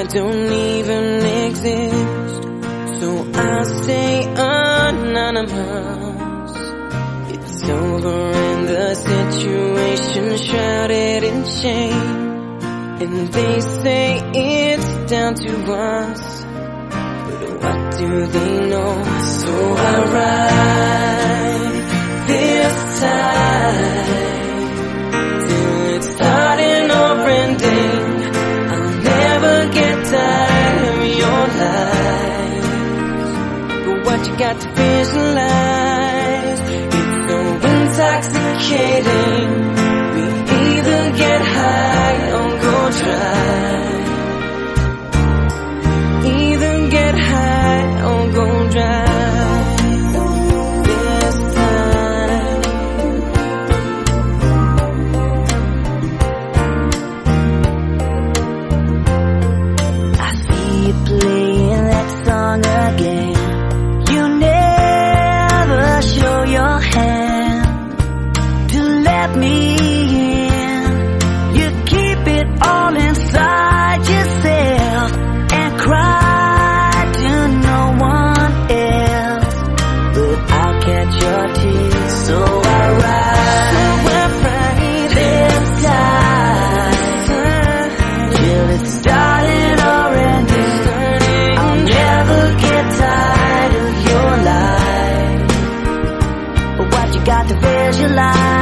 I don't even exist, so I'll stay anonymous. It's over and the situation shrouded in shame, and they say it's down to us, but what do they know? So I ride this time till it's starting or ending. I'll never get tired of your lies, but what you got to visualize, it's so intoxicating. We either get high or go dry, either get high or go dry. This time I see you playing that song again. You never show your hand to let me in. You keep it all inside yourself and cry to no one else, but I'll catch your tears. So I ride this time till it's starting or ending. I'll never get tired of your life, but what you got to visualize,